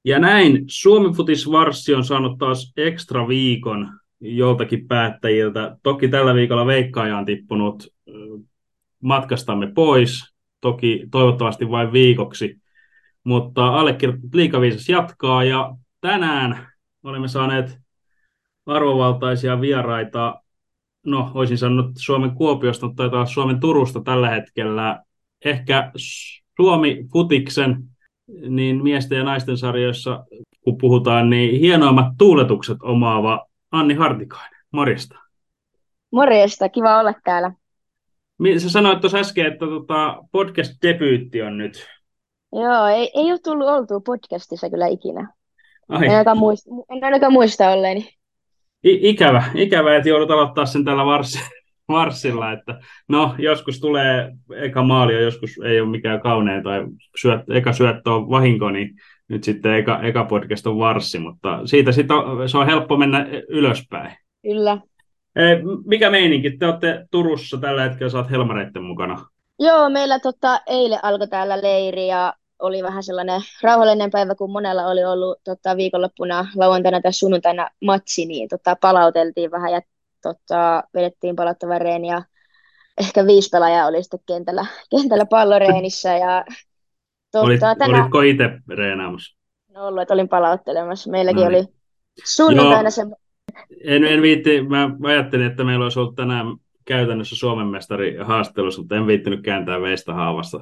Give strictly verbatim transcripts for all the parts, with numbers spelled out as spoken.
Ja näin Suomi Futis Varssi on saanut taas ekstra viikon joltakin päättäjiltä. Toki tällä viikolla veikkaaja on tippunut ö, matkastamme pois, toki toivottavasti vain viikoksi, mutta allekirjoitettu Liikaviisas jatkaa ja tänään olemme saaneet arvovaltaisia vieraita. No, olisin sanonut Suomen Kuopiosta, mutta taitaa olla Suomen Turusta tällä hetkellä. Ehkä Suomi Futiksen niin miesten ja naisten sarjoissa, kun puhutaan, niin hienoimmat tuuletukset omaava Anni Hartikainen. Morjesta. Morjesta, kiva olla täällä. Mi- Sä sanoit tuossa äsken, että tota podcast-debyytti on nyt. Joo, ei, ei ole tullut oltua podcastissa kyllä ikinä. En Ai, ainakaan muista, en ainakaan muista olleeni. I- ikävä, ikävä, että joudut aloittaa sen tällä vars- varssilla, että no, joskus tulee eka maali ja joskus ei ole mikään kaunein tai syöt, eka syöttö on vahinko, niin nyt sitten eka, eka podcast on varssi, mutta siitä sit on, se on helppo mennä ylöspäin. Kyllä. Eh, Mikä meininki? Te olette Turussa tällä hetkellä, sä oot Helmareitten mukana. Joo, meillä tota, eilen alkoi täällä leiri ja oli vähän sellainen rauhallinen päivä, kun monella oli ollut tota, viikonloppuna lauantaina tai sunnuntaina matsi, niin tota, palauteltiin vähän ja tota, vedettiin palauttava reeni ja ehkä viisi pelaajaa oli sitten kentällä, kentällä palloreenissä ja Olit, tota, tänään olitko itse reenaamassa? on ollut, että olin palauttelemassa. No Meilläkin oli niin. sunnuntaina Joo, se. en, en viitti, mä ajattelin, että meillä olisi ollut tänään käytännössä Suomen mestari haastattelussa, mutta en viittinyt kääntää veistä haavasta.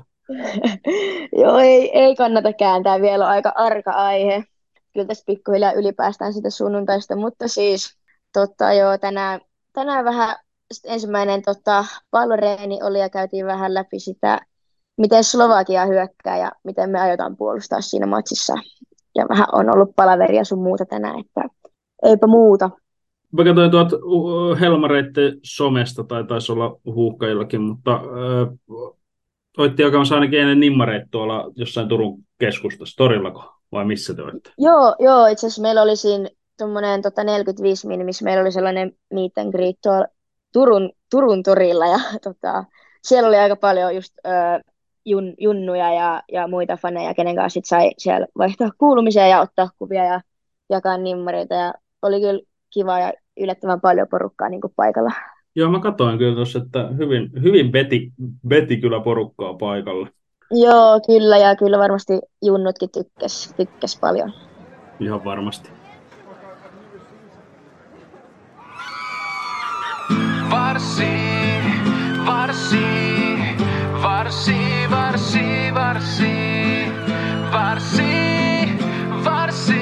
Joo, ei, ei kannata kääntää, vielä on aika arka aihe. Kyllä tässä pikkuhiljaa ylipäästään sitä sunnuntaista, mutta siis totta, joo, tänään, tänään vähän sit ensimmäinen tota, palloreeni oli ja käytiin vähän läpi sitä, miten Slovakia hyökkää ja miten me aiotaan puolustaa siinä matsissa. Ja vähän on ollut palaveria sun muuta tänään, että eipä muuta. Mä katsoin tuot uh, Helmareitten somesta, tai taisi olla huuhkajillakin, mutta äh, oitte jakamassa ainakin ennen nimmareita tuolla jossain Turun keskustassa, torillako, vai missä te olitte? Joo, joo, itse asiassa meillä oli siinä tuommoinen tota neljäkymmentäviisi min, missä meillä oli sellainen meet and greet tuolla Turun, Turun torilla ja tota, siellä oli aika paljon just ö, jun, junnuja ja, ja muita faneja, kenen kanssa sit sai siellä vaihtaa kuulumisia ja ottaa kuvia ja jakaa nimmareita ja oli kyllä kiva ja yllättävän paljon porukkaa niin kuin paikalla. Joo, mä katsoin kyllä tuossa, että hyvin, hyvin beti, beti kyllä porukkaa paikalla. Joo, kyllä ja kyllä varmasti junnutkin tykkäs, tykkäs paljon. Ihan varmasti. Varssi, varssi, varssi, varssi, varssi, varssi, varssi,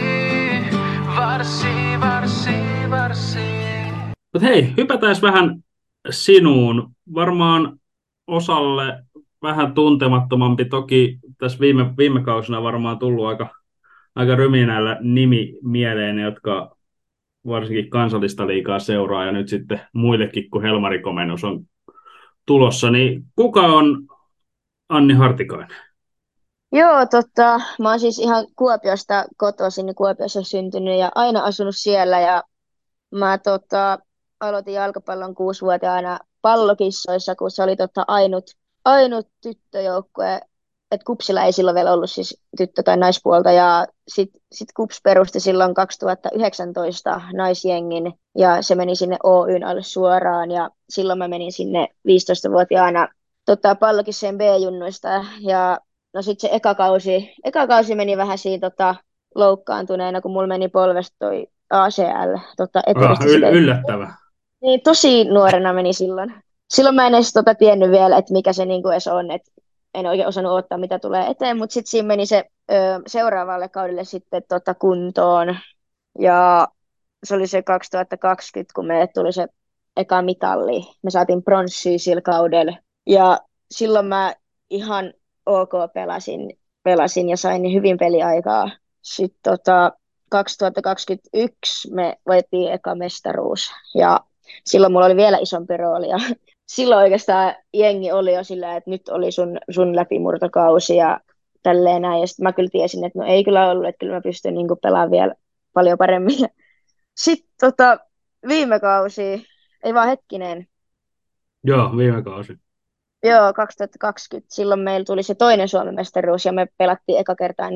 varssi, varssi, varssi. Mutta hei, hypätään vähän sinuun. Varmaan osalle vähän tuntemattomampi. Toki tässä viime, viime kausina varmaan tullut aika, aika ryminällä nimi mieleen, jotka varsinkin kansallista liigaa seuraa ja nyt sitten muillekin, kun Helmari-komennus on tulossa. Niin kuka on Anni Hartikainen? Joo, tota, mä oon siis ihan Kuopiosta kotoisin, niin Kuopiossa syntynyt ja aina asunut siellä ja mä tota, aloitin jalkapallon kuusivuotiaana pallokissoissa, kun se oli tota, ainut, ainut tyttöjoukkue, että Kupsilla ei silloin vielä ollut siis tyttö- tai naispuolta ja sit, sit Kups perusti silloin kaksituhattayhdeksäntoista naisjengin ja se meni sinne Oyn alle suoraan ja silloin mä menin sinne viisitoistavuotiaana tota, pallokissojen B-junnuista ja no sitten se eka kausi, eka kausi meni vähän siinä tota, loukkaantuneena, kun mulla meni polvesta toi A C L, tota, Ah, eturistoside. yl- yllättävä. Niin, tosi nuorena meni silloin. Silloin mä en edes tota, tiennyt vielä, että mikä se niinku edes on, että en oikein osannut odottaa, mitä tulee eteen, mutta sitten siinä meni se ö, seuraavalle kaudelle sitten tota, kuntoon. Ja se oli se kaksituhattakaksikymmentä, kun meille tuli se eka mitalli. Me saatiin pronssia sillä kaudella. Ja silloin mä ihan ok pelasin, pelasin ja sain hyvin peliaikaa. Sitten tota, kaksituhattakaksikymmentäyksi me voitettiin eka mestaruus ja silloin mulla oli vielä isompi rooli ja silloin oikeastaan jengi oli jo sillä, että nyt oli sun, sun läpimurtokausi ja tälleen näin. Ja sitten mä kyllä tiesin, että no ei kyllä ollut, että kyllä mä pystyn niinku pelaamaan vielä paljon paremmin. Sitten tota, viime kausi, ei vaan hetkinen, Joo, viime kausi. joo, kaksituhattakaksikymmentä, silloin meillä tuli se toinen Suomen mestaruus ja me pelattiin eka kertaa niitä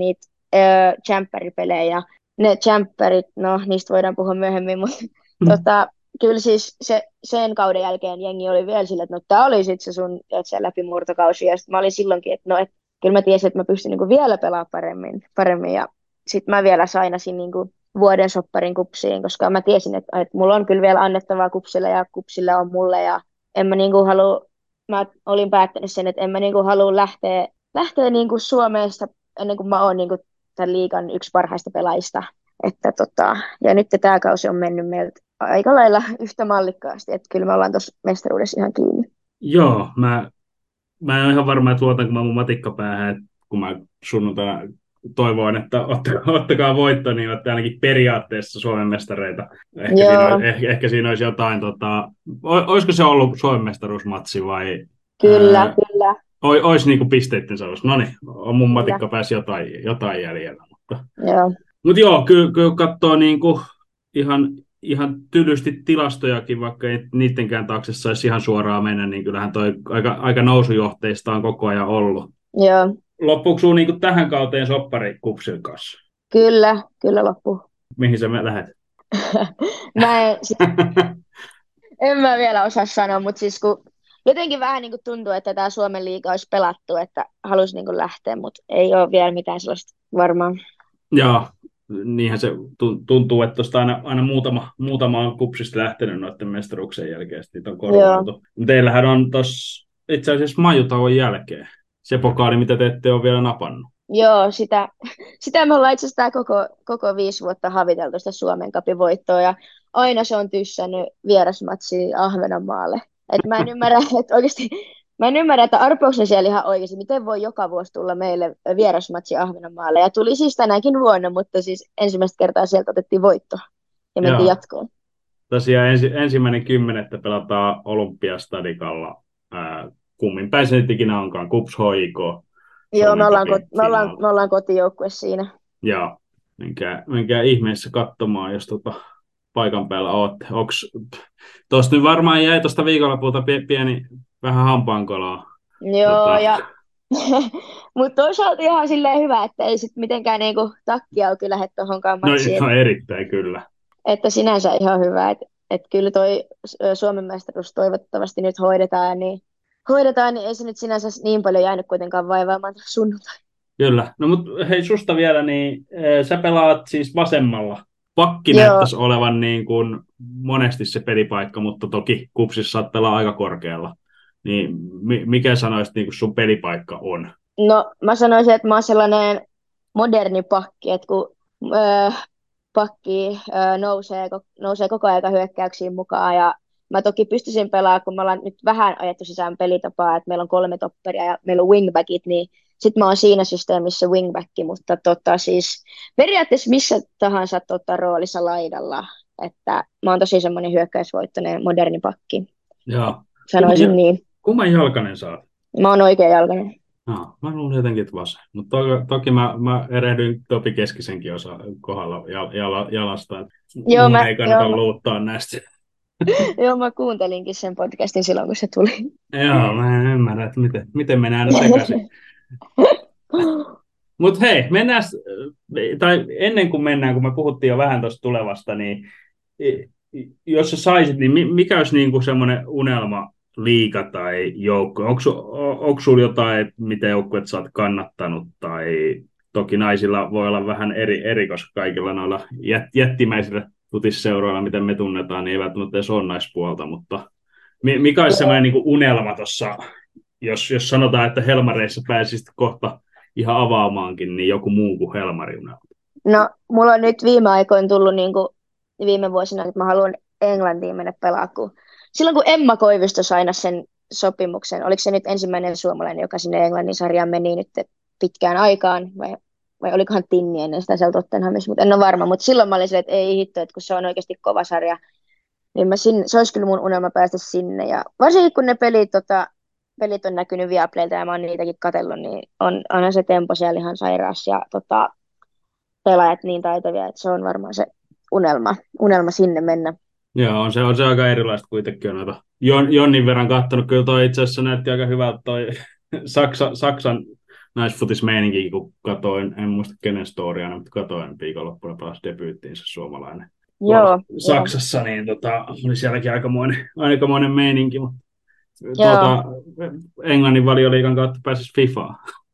tsemppäripelejä ja ne tsemppärit, no niistä voidaan puhua myöhemmin, mutta tota, kyllä siis se, sen kauden jälkeen jengi oli vielä sillä, että no tää oli sit se sun se läpimurtokausi ja sit mä olin silloinkin, että no et, kyllä mä tiesin, että mä pystyn niinku vielä pelaamaan paremmin, paremmin ja sit mä vielä sainasin niinku vuoden sopparin kupsiin, koska mä tiesin, että, että mulla on kyllä vielä annettavaa kupsille ja kupsille on mulle ja en mä niinku halua, mä olin päättänyt sen, että en mä niinku halua lähteä, lähteä niinku Suomesta ennen kuin mä oon niinku tämän liigan yksi parhaista pelaajista. Että tota, ja nyt tämä kausi on mennyt meiltä aika lailla yhtä mallikkaasti, että kyllä me ollaan tuossa mestaruudessa ihan kiinni. Joo, mä, mä en ole ihan varma, että luotanko mä mun matikkapäähän, että kun mä sunnuntaina toivoin, että ottakaa, ottakaa voitto, niin olette ainakin periaatteessa Suomen mestareita. Ehkä, siinä, olisi, ehkä, ehkä siinä olisi jotain, tota, olisiko se ollut Suomen mestaruusmatsi vai? Kyllä, ää, kyllä. Olisi niin kuin pisteiden sellaista. No niin, on mun matikkapäässä jotain, jotain jäljellä. Mutta joo, Mut joo, kyllä, kyllä katsoo niin kuin ihan, ihan tylysti tilastojakin, vaikka ei niidenkään taakse saisi ihan suoraan mennä, niin kyllähän toi aika, aika nousujohteista on koko ajan ollut. Joo. Loppuuko sinulla niin tähän kauteen soppari kupsin kanssa? Kyllä, kyllä loppuu. Mihin sä lähdet? mä en, siis, en mä vielä osaa sanoa, mutta siis kun jotenkin vähän niin kuin tuntuu, että tämä Suomen liiga olisi pelattu, että halusi niin kuin lähteä, mutta ei ole vielä mitään sellaista varmaan. Joo, niinhän se tuntuu, että tuosta aina, aina muutama, muutama on kupsista lähtenyt noiden mestaruuksien jälkeen, sitten on korvautu. Teillähän on tuossa itse asiassa majutauon jälkeen se pokaali, mitä te ette ole vielä napannut. Joo, sitä, sitä me ollaan itse asiassa koko, koko viisi vuotta haviteltu sitä Suomen Cupin voittoa, ja aina se on tyssännyt vierasmatsia Ahvenanmaalle. Et mä en ymmärrä, että oikeasti, mä en ymmärrä, että arpouksen siellä ihan oikeasti, miten voi joka vuosi tulla meille vierasmatsi Ahvenanmaalle. Ja tuli siis tänäkin vuonna, mutta siis ensimmäistä kertaa sieltä otettiin voitto ja mentiin Joo. jatkoon. Tosiaan ensi, ensimmäinen kymmenettä pelataan Olympiastadikalla. Ää, kummin päin se nyt ikinä onkaan, Kups H I K. Joo, me ollaan, koti, me, ollaan, me ollaan kotijoukkue siinä. Joo, menkää, menkää ihmeessä katsomaan, jos tota paikan päällä ootte. Tuosta nyt varmaan jäi tuosta viikonlopulta pieni vähän hampaankolaa. Joo, tota. ja mutta toisaalta ihan silleen hyvä, että ei sitten mitenkään niinku takki auki lähde tuohonkaan matsiin. No, no erittäin kyllä. Että sinänsä ihan hyvä, että et kyllä toi Suomen mestaruus toivottavasti nyt hoidetaan, niin hoidetaan, niin ei se nyt sinänsä niin paljon jäänyt kuitenkaan vaivaamaan sunnuntai. Kyllä. No mutta hei, susta vielä, niin sä pelaat siis vasemmalla. Pakki näyttäisi olevan niin kuin monesti se pelipaikka, mutta toki kupsissa saat pelaa aika korkealla. Niin mikä sanoisit niin kuin sun pelipaikka on? No mä sanoisin, että mä oon sellainen moderni pakki, että kun öö, pakki öö, nousee, nousee koko ajan hyökkäyksiin mukaan ja mä toki pystyisin pelaamaan, kun me ollaan nyt vähän ajettu sisään pelitapaa, että meillä on kolme topperia ja meillä on wingbackit, niin sitten mä oon siinä systeemissä wingbacki, mutta tota siis periaatteessa missä tahansa tota roolissa laidalla, että mä oon tosi semmoinen hyökkäysvoittoinen moderni pakki. Joo. Sanoisin kumman, niin. Kumman jalkainen sä oot? Mä oon oikea jalkainen. No, mä luulen jotenkin, että vasen. Mutta to, toki mä, mä erehdyin Topi Keskisenkin osa kohdalla jal, jal, jalasta. Joo, mä, ei kannata joo, luuttaa näistä. Joo, mä kuuntelinkin sen podcastin silloin, kun se tuli. Joo, mä en ymmärrä, että miten, miten mennään aina sekaisin. Mutta hei, mennään, tai ennen kuin mennään, kun me puhuttiin jo vähän tuosta tulevasta, niin jos sä saisit, niin mikä olisi niinku semmoinen unelma liiga tai joukko? Onko sinulla jotain, mitä joukkueet sä oot kannattanut? Tai toki naisilla voi olla vähän eri, eri koska kaikilla noilla jät, jättimäisillä futisseuroilla, miten me tunnetaan, niin ei välttämättä edes ole naispuolta, mutta mikä olisi semmoinen niinku unelma tuossa, jos, jos sanotaan, että Helmareissa pääsisit kohta ihan avaamaankin, niin joku muu kuin Helmari unelma? No, mulla on nyt viime aikoina tullut niinku viime vuosina, että mä haluan Englantiin mennä pelaa, kun silloin kun Emma Koivisto sai sen sopimuksen, oliko se nyt ensimmäinen suomalainen, joka sinne Englannin sarjaan meni nyt pitkään aikaan, vai, vai olikohan Tinni ennen sitä siellä Tottenhamissa, mutta en ole varma, mutta silloin mä olin silleen, että ei hitto, että kun se on oikeasti kova sarja, niin mä sinne, se olisi kyllä mun unelma päästä sinne, ja varsinkin kun ne pelit, tota, pelit on näkynyt Viaplaylta ja mä oon niitäkin katsellut, niin on aina se tempo siellä ihan sairaas, ja tota, pelaajat niin taitavia, että se on varmaan se unelma, unelma sinne mennä. Joo, on se, on se aika erilaista kuitenkin. Noita. Jon, Jonnin verran katsonut, kyllä toi itse asiassa näytti aika hyvältä toi Saksa, Saksan naisfutismeininki, kun katoin, en muista kenen storiana, mutta katoin viikonloppuna pelasi debyyttiinsä suomalainen tuolla Joo, joo, Saksassa, niin tota, oli sielläkin aikamoinen, aikamoinen meininki, mutta joo. tuota, Englannin valioliigan kautta pääsisi FIFAan.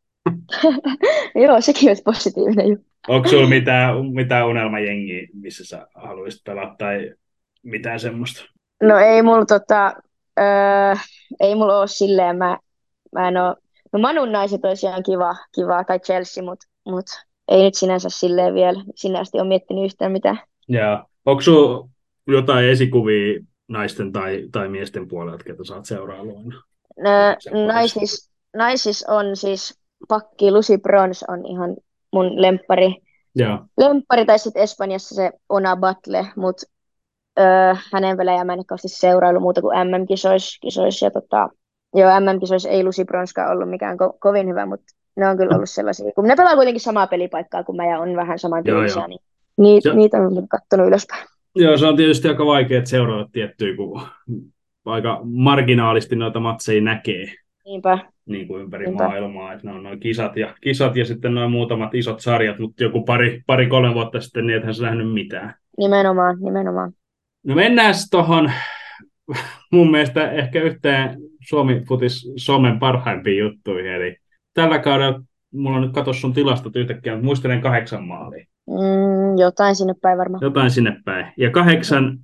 Joo, sekin olisi positiivinen juttu. Onko sulla mitään, mitään unelmajengiä, missä sä haluaisit pelata tai mitään semmoista? No ei mulla tota, öö, ei mulla ole silleen, mä, mä en oo, no Manun naiset olisi ihan kiva, kiva tai Chelsea, mut, mut ei nyt sinänsä silleen vielä, sinä asti ole miettinyt yhtään mitään. Ja onko sulla jotain esikuvia naisten tai, tai miesten puolelta, ketä sä oot seurailuina? No, naisis, naisis on siis pakki Lucy Bronze on ihan mun lemppari. Joo. Lemppari tai sitten Espanjassa se Ona Batlle, mutta öö, hänen pelejä mä en kauheasti seurailu muuta kuin M M-kisoissa. Kisoissa, ja tota, joo, M M-kisoissa ei Lucy Bronzekaan ollut mikään ko- kovin hyvä, mutta ne on kyllä ollut sellaisia. Kun ne pelaa kuitenkin samaa pelipaikkaa kuin mä ja on vähän samantyylisiä, niin niitä, Ja, niitä on kattonut ylöspäin. joo, se on tietysti aika vaikea seurata tiettyä, kun aika marginaalisti noita matseja näkee Niinpä. niin kuin ympäri Niinpä. maailmaa. Että ne on noin kisat ja, kisat ja sitten noin muutamat isot sarjat, mutta joku pari, pari kolme vuotta sitten niin ethän sä nähnyt mitään. Nimenomaan, nimenomaan. No mennään tuohon mun mielestä ehkä yhteen Suomi-futis somen parhaimpiin juttuihin. Eli tällä kaudella, mulla on nyt katso sun tilastot yhtäkkiä, mutta muistelen kahdeksan maalia. Mm, jotain sinne päin varmaan. Jotain sinne päin. Ja kahdeksan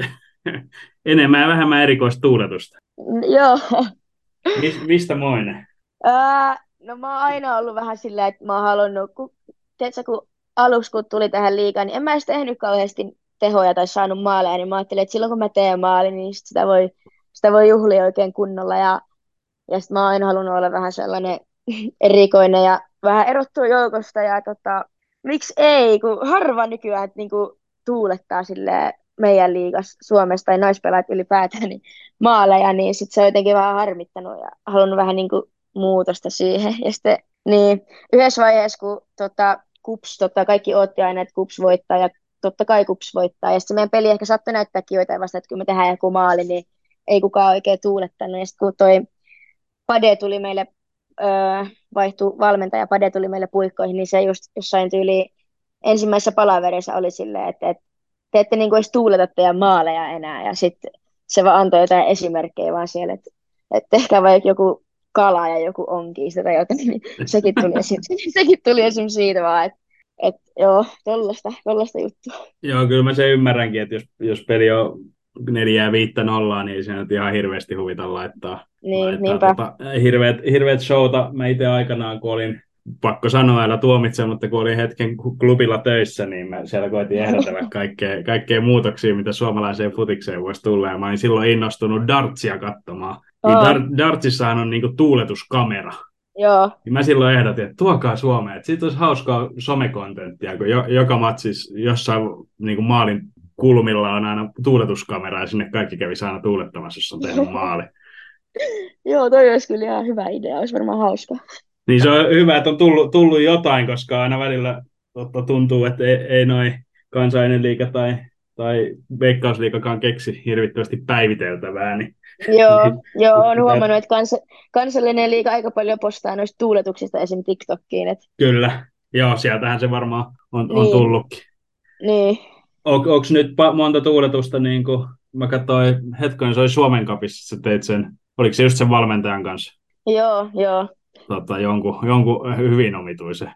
enemmän ja vähemmän erikoista tuuletusta. Mm, joo. Mis, mistä moinen? Ää, no mä oon aina ollut vähän silleen, että mä oon halunnut, kun, tiedätkö, kun aluksi kun tuli tähän liigaan, niin en mä edes tehnyt kauheasti tehoja tai saanut maaleja, niin mä ajattelin, että silloin kun mä teen maali, niin sit sitä voi, sitä voi juhlia oikein kunnolla. Ja, ja sit mä oon aina halunnut olla vähän sellainen erikoinen ja vähän erottua joukosta. Ja tota, miksi ei, kun harva nykyään että niinku tuulettaa silleen meidän liigassa Suomessa tai naispelaajat ylipäätään niin maaleja, niin sit se on jotenkin vähän harmittanut ja halunnut vähän niinku muutosta siihen. Ja sitten niin, yhdessä vaiheessa, kun tota, Kups, tota, kaikki odotti aina, että Kups voittaa ja totta kai Kups voittaa. Ja sitten meidän peli ehkä saattoi näyttääkin joitain vasta, että kun me tehdään joku maali, niin ei kukaan oikein tuulettanut. Ja sitten kun toi Pade tuli meille, öö, vaihtui valmentaja, Pade tuli meille puikkoihin, niin se just jossain tyyli ensimmäisessä palaverissa oli silleen, että, että te ette niin kuin edes tuuleta teidän maaleja enää. Ja sitten se vaan antoi jotain esimerkkejä vaan siellä, että, että tehkää vaikka joku kala ja joku onkii sitä tai jotain, niin sekin tuli esim. sekin tuli esim. Siitä vaan, että et, joo, tollaista, tollaista juttua. Joo, kyllä mä sen ymmärränkin, että jos, jos peli on neljää viittä nollaa, niin se nyt ihan hirveästi huvita laittaa, Niin, laittaa niinpä. tota, hirveät, hirveät showta. Mä itse aikanaan, kun olin, pakko sanoa, älä tuomitse, mutta kun olin hetken klubilla töissä, niin mä siellä koitin ehdotella kaikkea, kaikkea muutoksia, mitä suomalaiseen futikseen voisi tulla, ja mä olin silloin innostunut dartsia katsomaan. Niin Oo. Dar- dartsissahan on niinku tuuletuskamera. Joo, Niin mä silloin ehdotin, että tuokaa Suomeen, että siitä olisi hauskaa somekontenttia, kun jo, joka matsis jossain niin kuin maalin kulmilla on aina tuuletuskamera ja sinne kaikki kävisi aina tuulettamassa, jos on tehnyt maali. joo, toi olisi kyllä ihan hyvä idea, olisi varmaan hauska. Niin se on hyvä, että on tullut, tullut jotain, koska aina välillä totta, tuntuu, että ei, ei noi kansainen liiga tai, tai veikkausliigakaan keksi hirvittävästi päiviteltävää. Niin, Joo, niin, joo, on huomannut, että kans, kansallinen liiga aika paljon postaa noista tuuletuksista esim. TikTokkiin. Et, kyllä, joo, sieltähän se varmaan on, on niin, tullutkin. niin. On, onko nyt pa- monta tuuletusta, niin kuin mä katsoin hetken, se oli Suomen Cupissa, sä teit sen, oliko se just sen valmentajan kanssa? Joo, joo. Tota, jonkun, jonkun hyvin omituisen.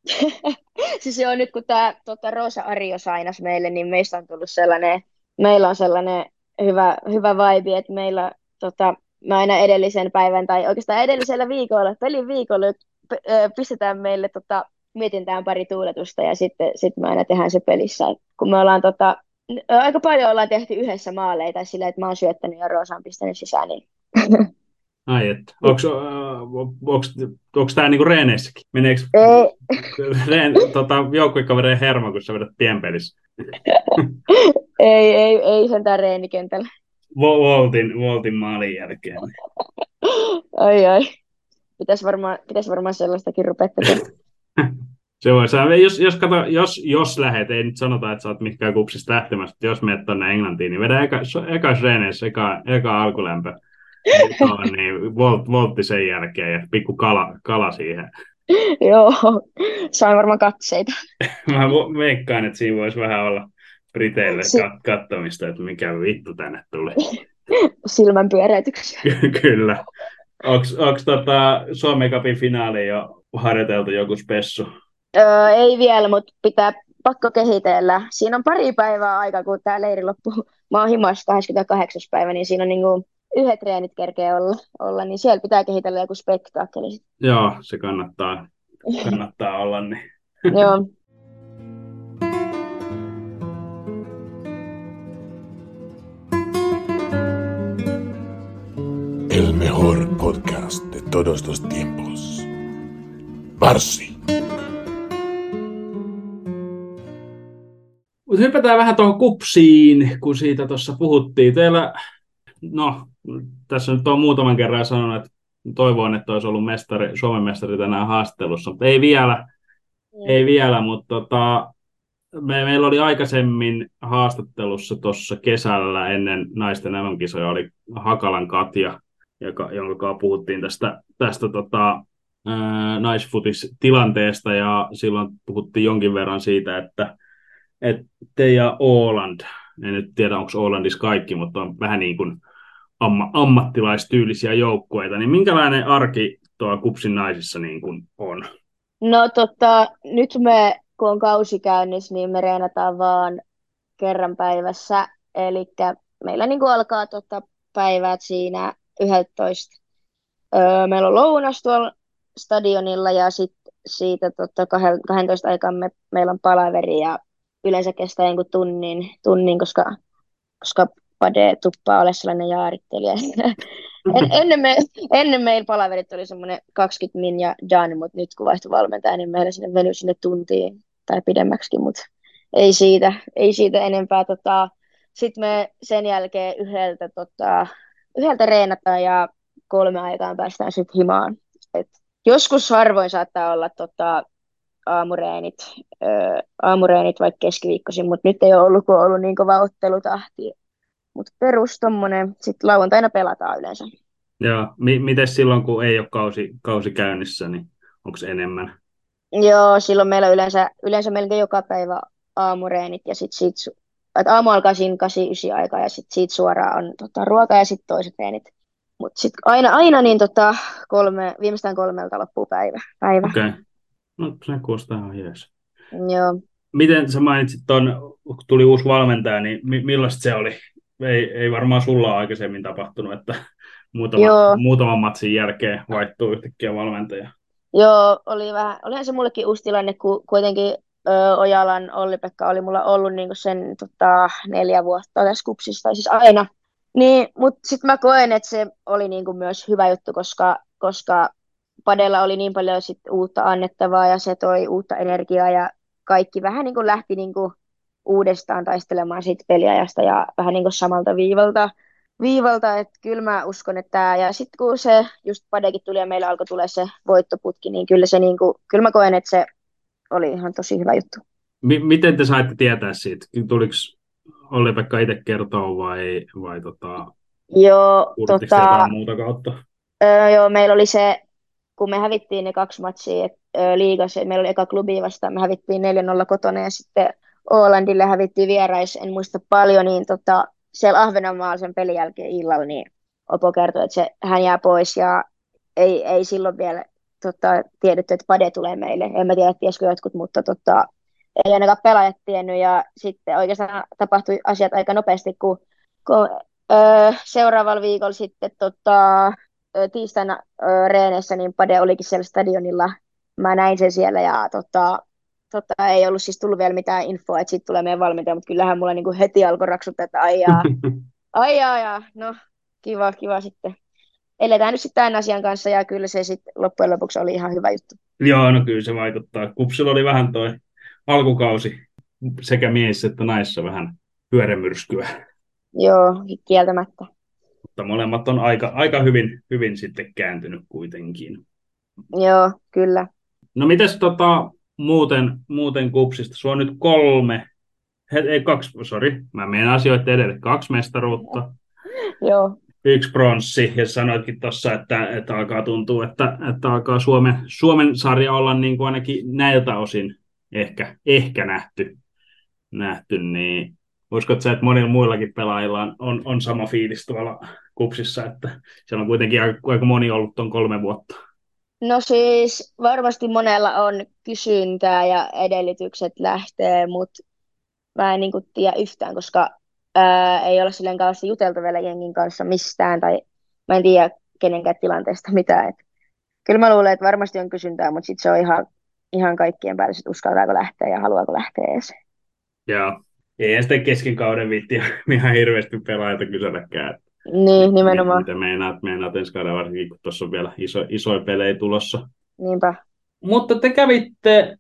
Siis joo, nyt kun tämä tota, Rosa Ario sainas meille, niin meistä on tullut sellainen, meillä on sellainen hyvä, hyvä vibe, että meillä tota, me aina edellisen päivän tai oikeastaan edellisellä viikolla, pelin viikolla p- ö, pistetään meille, tota, mietintään pari tuuletusta ja sitten sit me aina tehdään se pelissä. Et kun me ollaan tota, n- ö, aika paljon ollaan tehty yhdessä maaleita sillä, että mä oon syöttänyt ja Rosa on pistänyt sisään. Niin. Ai että, onko tämä niinku reeneissäkin? Meneekö Ei, reen, tota, joukkuekavereen hermo, kun sä vedät pienpelissä? ei, ei, ei sentään reenikentällä. Vo- Voltin, Voltin maalin jälkeen. Ai ai. Pitäisi varmaan, pitäisi varmaan sellaistakin rupea tekemään. Se voi saada, jos, jos, kato, jos, jos lähet, ei nyt sanota, että sä oot mitkään kupsista lähtemässä, mutta jos menet tonne Englantiin, niin vedä eka, eka reeneissä, eka, eka alkulämpö. No, niin volt, voltti sen jälkeen ja pikku kala, kala siihen. Joo, sain varmaan katseita. Mä vo- veikkaan, että siinä voisi vähän olla Briteille Si- kat- kattomista, että mikä vittu tänne tuli. silmän pyöräytyksiä. Kyllä. Onks, onks tota Suomen Cupin finaali jo harjoiteltu joku spessu? Öö, ei vielä, mutta pitää pakko kehitellä. Siinä on pari päivää aika, kun tämä leiri loppuu. Mä oon himassa kahdeskymmeneskahdeksas päivä, niin siinä on niinku yhdet treenit kerkeä olla, olla, niin siellä pitää kehitellä joku spektaakkeli. Joo, se kannattaa, kannattaa olla. Niin. Joo. El mejor podcast de todos los tiempos. Varsi. Mutta hypätään vähän tuohon kupsiin, kun siitä tuossa puhuttiin. Teillä, no, tässä nyt on muutaman kerran sanonut, että toivoin, että olisi ollut mestari, Suomen mestari tänään haastattelussa, mutta ei vielä, mm. ei vielä, mutta tota, me, meillä oli aikaisemmin haastattelussa tuossa kesällä ennen naisten M M-kisoja oli Hakalan Katja, joka, jonka kanssa puhuttiin tästä, tästä tota, ää, naisfutis-tilanteesta, ja silloin puhuttiin jonkin verran siitä, että et te ja Åland, en nyt tiedä onko Ålandissa kaikki, mutta on vähän niin kuin amma, ammattilaistyylisiä joukkueita, niin minkälainen arki tuo kupsin naisissa niin kuin on? No tota, nyt me, kun on kausi käynnissä, niin me reenataan vaan kerran päivässä. Eli meillä niin kuin alkaa tota päivät siinä yksitoista. Öö, meillä on lounas tuolla stadionilla ja sitten siitä tota kaksitoista aikaan me, meillä on palaveri ja yleensä kestää niin kuin tunnin, tunnin koska, koska Pade tuppaa ole sellainen jaarittelija. En, ennen, me, ennen meillä palaverit oli semmoinen kaksikymmentä min ja done, mutta nyt kun vaihtui valmentaja, niin meillä sinne venyi sinne tuntiin tai pidemmäksikin, mutta ei siitä, ei siitä enempää. Tota, sitten me sen jälkeen yhdeltä, tota, yhdeltä reenataan ja kolme aikaan päästään sitten himaan. Et joskus harvoin saattaa olla tota, aamureenit, ö, aamureenit vaikka keskiviikkoisin, mutta nyt ei ole ollut, kun on ollut niin kova ottelutahti. Mutta perus tommonen, sitten lauantaina pelataan yleensä. Joo, M- miten silloin, kun ei ole kausi, kausi käynnissä, niin onko enemmän? Joo, silloin meillä yleensä, yleensä melkein joka päivä aamureenit ja sitten siitä, että aamu alkaa siinä kahdeksan yhdeksän aikaa ja sitten siitä suoraan on tota, ruoka ja sitten toiset reenit. Mutta sitten aina, aina niin tota, kolme, viimeistään kolmelta loppuu päivä. päivä. Okei, okay. No se kuulostaa ihan jees. Joo. Miten sä mainitsit tuon, kun tuli uusi valmentaja, niin mi- millaista se oli? Ei, ei varmaan sulla ole aikaisemmin tapahtunut, että muutama, muutaman matsin jälkeen vaihtuu yhtäkkiä valmentaja. Joo, oli vähän, olihan se mullekin uusi tilanne, kun kuitenkin ö, Ojalan Olli-Pekka oli mulla ollut niin sen tota, neljä vuotta tässä kupsissa, tai siis aina. Niin, mutta sitten mä koen, että se oli niin kuin myös hyvä juttu, koska, koska Padella oli niin paljon sit uutta annettavaa ja se toi uutta energiaa ja kaikki vähän niin kuin lähti niin kuin uudestaan taistelemaan siitä peliajasta ja vähän niin kuin samalta viivalta. viivalta, että kyllä mä uskon, että ja sitten kun se just Padekin tuli ja meillä alkoi tulla se voittoputki, niin kyllä se niin kuin, kyllä mä koen, että se oli ihan tosi hyvä juttu. M- miten te saitte tietää siitä? Tuliko Olli-Pekka itse kertoa vai, vai tota, Joo, kuulitteko tota, jotain muuta kautta? öö, joo, meillä oli se, kun me hävittiin ne kaksi matsia et, öö, liigassa, meillä oli eka klubi vastaan, me hävittiin neljä nolla kotona ja sitten Ålandille hävittiin vierais, en muista paljon, niin tota, siellä Ahvenanmaalla sen pelin jälkeen illalla, niin Opo kertoi, että se, hän jää pois ja ei, ei silloin vielä tota, tiedetty, että Pade tulee meille. En mä tiedä, tiesikö jotkut, mutta tota, ei ainakaan pelaajat tiennyt ja sitten oikeastaan tapahtui asiat aika nopeasti, kun, kun öö, seuraavalla viikolla sitten tota, tiistaina öö, reeneissä, niin Pade olikin siellä stadionilla. Mä näin sen siellä ja tota, tota, ei ollut siis tullut vielä mitään infoa, että siitä tulee meidän valmentaja, mutta kyllähän mulla niinku heti alkoi raksuttaa, että aijaa, aijaa, ja no kiva, kiva sitten. Eletään nyt sitten tämän asian kanssa ja kyllä se sitten loppujen lopuksi oli ihan hyvä juttu. Joo, no kyllä se vaikuttaa. Kupsilla oli vähän toi alkukausi sekä miehissä että naisissa vähän pyörämyrskyä. Joo, kieltämättä. Mutta molemmat on aika, aika hyvin, hyvin sitten kääntynyt kuitenkin. Joo, kyllä. No mites tota, muuten, muuten kupsista? Sulla on nyt kolme, he, ei kaksi, sorry, mä menen asioiden edelle, kaksi mestaruutta. Joo. yksi pronssi, ja sanoitkin tuossa, että, että alkaa tuntua, että, että alkaa Suomen, Suomen sarja olla niin kuin ainakin näiltä osin ehkä, ehkä nähty, nähty, niin uskotko sä, että monilla muillakin pelaajilla on, on, on sama fiilis tuolla kupsissa, että siellä on kuitenkin aika, aika moni ollut tuon kolme vuotta. No siis varmasti monella on kysyntää ja edellytykset lähtee, mutta mä en niin kuin tiedä yhtään, koska ää, ei ole silleen kauheasti juteltu vielä jengin kanssa mistään, tai mä en tiedä kenenkään tilanteesta mitään. Et kyllä mä luulen, että varmasti on kysyntää, mutta sitten se on ihan, ihan kaikkien päällä, että uskaltaako lähteä ja haluaako lähteä edes. Joo, ei sitten kesken kauden viittiä ihan hirveästi pelaajilta kyselläkään. Niin, nimenomaan. Mitä meinaat, meinaat ensi kauden varsinkin, kun tuossa on vielä iso, isoja pelejä tulossa. Niinpä. Mutta te kävitte,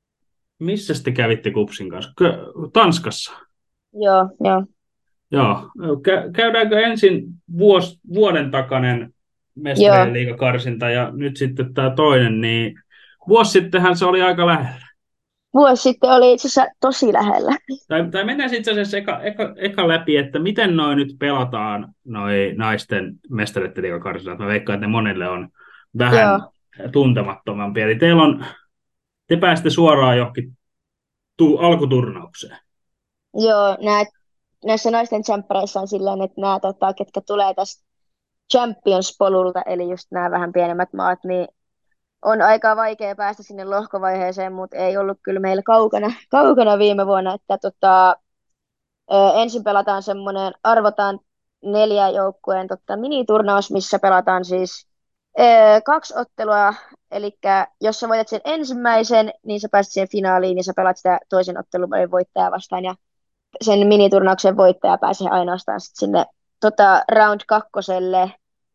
missä te kävitte Kupsin kanssa? Kö- Tanskassa? Joo, joo. Joo. Kä- käydäänkö ensin vuos, vuoden takainen mestarien liigakarsinta ja nyt sitten tämä toinen, niin vuosi sittenhän se oli aika lähellä. Vuosi sitten oli itse asiassa tosi lähellä. Tai, tai mennään itse asiassa eka, eka, eka läpi, että miten noin nyt pelataan noi naisten mestarien liigakarsinta. Mä veikkaan, että ne monelle on vähän Joo. tuntemattomampi. Eli teillä on, te pääsitte suoraan johonkin tu, alkuturnaukseen. Joo, nää, näissä naisten tsemppäreissä on silleen, että nämä, tota, ketkä tulee tästä Champions-polulta, eli just nämä vähän pienemmät maat, niin on aika vaikea päästä sinne lohkovaiheeseen, mutta ei ollut kyllä meillä kaukana, kaukana viime vuonna, että tota, ö, ensin pelataan semmoinen, arvotaan neljä joukkueen tota, miniturnaus, missä pelataan siis ö, kaksi ottelua, eli jos sä voitat sen ensimmäisen, niin sä pääset siihen finaaliin, ja sä pelaat sitä toisen ottelun voittajaa vastaan, ja sen miniturnauksen voittaja pääsee ainoastaan sit sinne tota, round kakkoselle,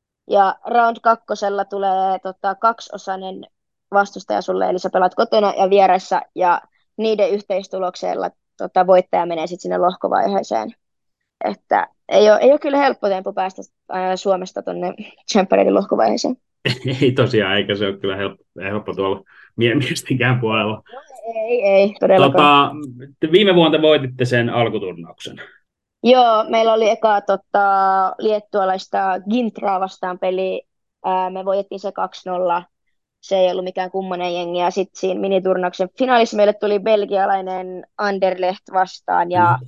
ja round kakkosella tulee tota, kaksiosainen vastustaja sulle, eli sä pelaat kotona ja vieressä, ja niiden yhteistuloksella tota, voittaja menee sitten sinne lohkovaiheeseen. Että ei ole, ei ole kyllä helppo tempo päästä ää, Suomesta tuonne Championsleaguein lohkovaiheeseen. Ei tosiaan, eikä se ole kyllä helppo, helppo tuolla mie- miestenkään puolella. No, ei, ei, todellakaan. Tota, viime vuonna te voititte sen alkuturnauksen. Joo, meillä oli eka tota, liettualaista Gintraa vastaan peli. Ää, me voitettiin se kaksi nolla. Se ei ollut mikään kummonen jengi. Ja sitten siinä miniturnauksen finaalissa meille tuli belgialainen Anderlecht vastaan. Ja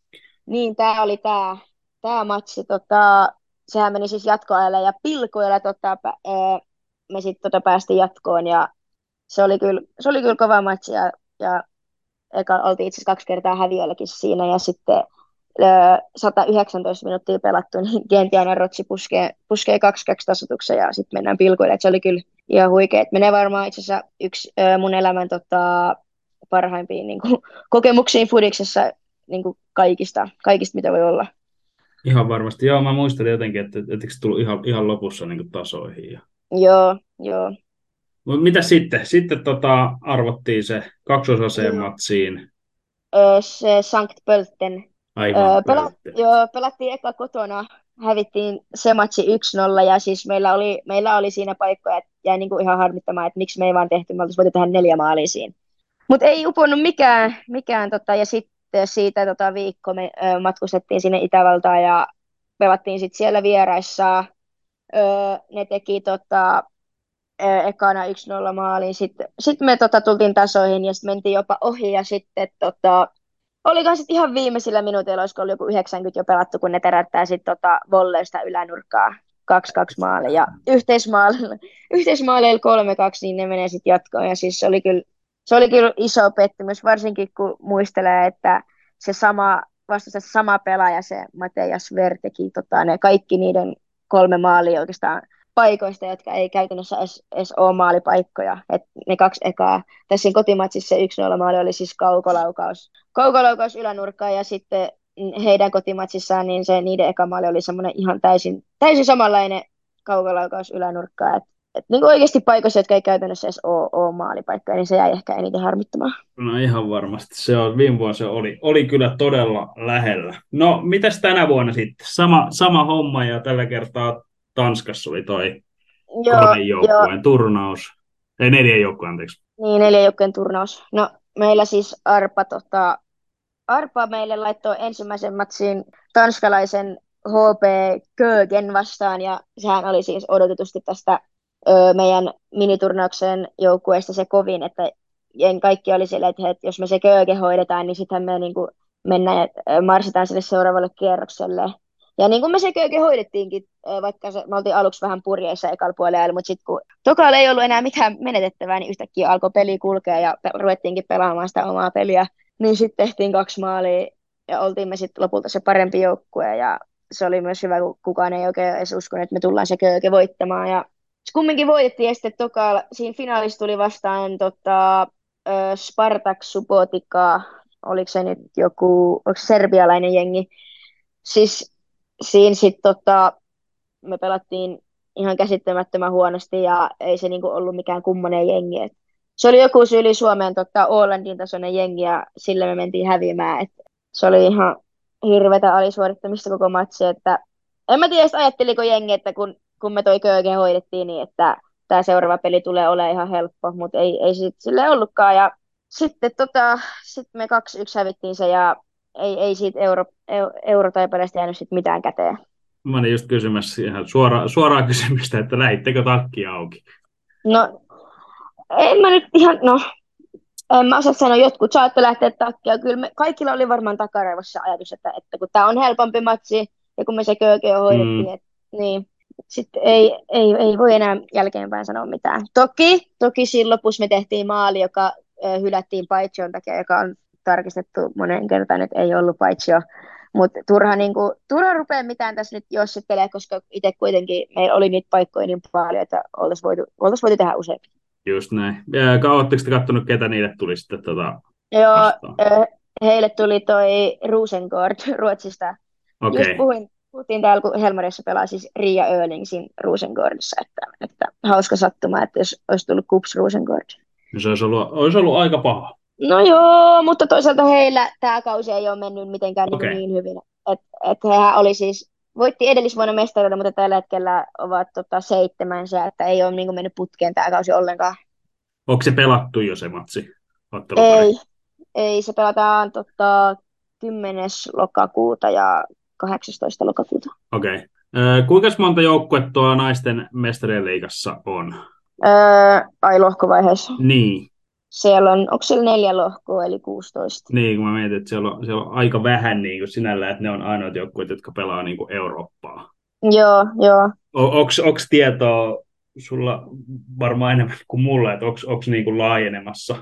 niin, tämä oli tämä tää matsi. Tota, sehän meni siis jatkoajalle ja pilkoilla tota, ää, me sitten tota päästiin jatkoon. Ja se oli kyllä, se oli kyllä kova matsi. Ja, ja eka oltiin itse asiassa kaksi kertaa häviölläkin siinä. Ja sitten sata yhdeksäntoista minuuttia pelattu, niin Gentiana Rotsi puskee, puskee kaksi kaksi tasoituksen ja sitten mennään pilkoille. Et se oli kyllä ihan huikea. Et menee varmaan itse asiassa yksi ö, mun elämän tota, parhaimpiin niin kuin, kokemuksiin fudiksessa niin kuin kaikista, kaikista, mitä voi olla. Ihan varmasti. Joo, mä muistelin jotenkin, että etteikö se tullut ihan, ihan lopussa niin kuin tasoihin. Ja... Joo, joo. Mitä sitten? Sitten tota, arvottiin se kaksosaiseen matsiin. Ö, se Sankt Pölten. Aivan, Öö, pela- joo, pelattiin eka kotona, hävittiin se matsi yksi nolla ja siis meillä oli, meillä oli siinä paikkoja, että jäi niinku ihan harmittamaan, että miksi me ei vaan tehty, me oltaisiin voitu tehdä neljä maalia siinä. Mutta ei uponnut mikään, mikään tota, ja sitten siitä tota, viikko me ö, matkustettiin sinne Itävaltaan ja pelattiin sitten siellä vieraissa. Öö, ne teki tota, ö, ekana yksi nolla maaliin, sitten sit me tota, tultiin tasoihin ja sitten mentiin jopa ohi ja sitten tota, olikohan sitten ihan viimeisillä minuutilla, olisiko ollut joku yhdeksänkymmentä jo pelattu, kun ne terättää sitten tota volleista ylänurkkaa kaksi kaksi maalia. Ja yhteismaaleilla, yhteismaaleilla kolme kaksi, niin ne menee sitten jatkoon. Ja siis se oli kyllä, se oli kyllä iso pettymys, varsinkin kun muistelee, että se sama, vastusta se sama pelaaja, se Matejas Ver teki tota, ne kaikki niiden kolme maalia oikeastaan paikoista, jotka ei käytännössä edes, edes ole maalipaikkoja. Et ne kaksi ekaa, tässä kotimatsissa se yksi nolla maali oli siis kaukolaukaus. Kaukolaukaus ylänurkkaan ja sitten heidän kotimatsissaan niin se niiden eka maali oli semmoinen ihan täysin, täysin samanlainen kaukolaukaus ylänurkkaan. Et, et niin kuin oikeasti paikoissa, jotka ei käytännössä edes ole, ole maalipaikkoja, niin se jäi ehkä eniten harmittamaan. No ihan varmasti. Se on, viime vuonna se oli, oli kyllä todella lähellä. No, mitäs tänä vuonna sitten? Sama, sama homma ja tällä kertaa Tanskassa oli toi kolmen joukkueen turnaus. Ei, neljän joukkueen, anteeksi. Niin, neljän joukkueen turnaus. No, meillä siis Arpa, tota, Arpa meille laittoi ensimmäisen matsiin tanskalaisen H P Kööken vastaan, ja sehän oli siis odotetusti tästä ö, meidän miniturnauksen joukkueesta se kovin, että jen- kaikki oli siellä, että, että jos me se Kööke hoidetaan, niin sitten me niin kuin mennään ja ö, marssitaan sille seuraavalle kierrokselle. Ja niin kuin me se Kööke hoidettiinkin, ö, vaikka se, me oltiin aluksi vähän purjeissa ekalla puolella, mutta sitten kun tokalla ei ollut enää mitään menetettävää, niin yhtäkkiä alkoi peli kulkea ja pe- ruvettiinkin pelaamaan sitä omaa peliä. Niin sitten tehtiin kaksi maalia ja oltiin me sitten lopulta se parempi joukkue ja se oli myös hyvä, kun kukaan ei oikein edes uskonut, että me tullaan se Kööke voittamaan. Ja se kumminkin voitettiin ja sitten toka, siinä finaalissa tuli vastaan tota, ö, Spartak Subotica, oliko se nyt joku, onko se serbialainen jengi. Siis siinä sitten tota, me pelattiin ihan käsittämättömän huonosti ja ei se niinku ollut mikään kummonen jengi. Et se oli joku syli Suomeen tota, Ålandin tasoinen jengi ja sillä me mentiin häviämään. Et se oli ihan hirveätä alisuorittamista koko matsi. Että en mä tiedä, edes ajatteliko jengi, että kun, kun me toi Kööke hoidettiin, niin että tämä seuraava peli tulee olemaan ihan helppo, mutta ei, ei sit sille ollutkaan. Ja sitten tota, sit me kaksi yksi hävittiin se ja ei, ei siitä euro, euro, euro tai pelistä jäänyt sit mitään käteen. Mä olin just kysymässä ihan suora, suoraa kysymystä, että lähittekö takki auki? No, en mä nyt ihan, no, en mä osaa sanoa, jotkut saatte lähteä takkia. Kyllä me, kaikilla oli varmaan takaraivossa ajatus, että, että kun tämä on helpompi matsi, ja kun me se Kööke jo hoidettiin, Mm. että, niin sitten ei, ei, ei voi enää jälkeenpäin sanoa mitään. Toki, toki siinä lopussa me tehtiin maali, joka ö, hylättiin Paitsion takia, joka on tarkistettu monen kertaan, että ei ollut Paitsio. Mutta turha, niinku, turha rupeaa mitään tässä nyt jossittelee, koska itse kuitenkin meillä oli niitä paikkoja niin paljon, että oltaisiin voitu, oltais voitu tehdä useampi. Just näin. Ja ootteko te kattonut, ketä niille tuli sitten tota Joo, vastaan? ö, heille tuli toi Rosengård Ruotsista. Okei. Just puhuin, puhuttiin täällä, kun Helmarissa pelaa siis Ria Öhlingsin Rosengårdissa, että, että hauska sattuma, että jos olisi tullut Kups Rosengård. No se olisi ollut, olisi ollut aika paha. No joo, mutta toisaalta heillä tämä kausi ei ole mennyt mitenkään niin, Okei. niin hyvin. Että et hehän oli siis, voitti edellisvuonna mestaruuden, mutta tällä hetkellä ovat tota, seitsemänsä, että ei ole niin kuin mennyt putkeen tämä kausi ollenkaan. Onko se pelattu jo se matsi? Ottelupari? Ei, ei, se pelataan tota, kymmenes lokakuuta ja kahdeksastoista lokakuuta. Okei. Okay. Kuinka monta joukkuetta tuo naisten mestarien liigassa on? Öö, ai lohkovaiheessa. Niin. Siellä on, onko siellä neljä lohkoa, eli kuusitoista? Niin, kun mä mietin, että siellä on, siellä on aika vähän niin kuin sinällään, että ne on ainoat joukkueet, jotka pelaa niin kuin Eurooppaa. Joo, joo. Onko tietoa sulla varmaan enemmän kuin mulla, että onko niin kuin laajenemassa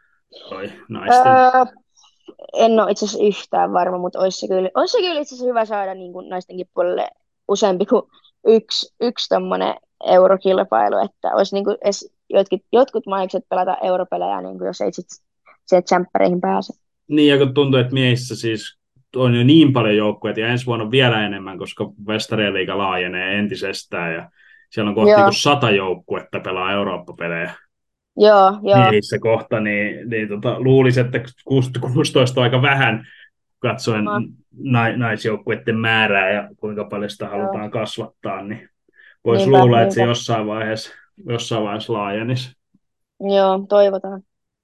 toi naisten? Öö, en ole itse asiassa yhtään varma, mutta olisi se kyllä, olisi se kyllä itse asiassa hyvä saada niin kuin naistenkin puolelle useampi kuin yksi, yksi tommonen eurokilpailu, että olisi niin kuin edes jotkut, jotkut maikset pelata europelejä, niin kuin jos ei sitten sieltä tsemppäreihin pääse. Niin, ja kun tuntuu, että miehissä siis on jo niin paljon joukkueita, ja ensi vuonna vielä enemmän, koska Vestarien liiga laajenee entisestään, ja siellä on kohta Joo. niin kuin sata joukkuetta pelaa Eurooppa-pelejä Joo, joo. miehissä kohta, niin, niin tota, luulisi, että kuusitoista on aika vähän katsoen Aha. na- naisjoukkueiden määrää ja kuinka paljon sitä Joo. halutaan kasvattaa, niin voisi Niinpä, luulla, että se niinpä. jossain vaiheessa, jossain vaiheessa laajenisi. Joo, toivotaan.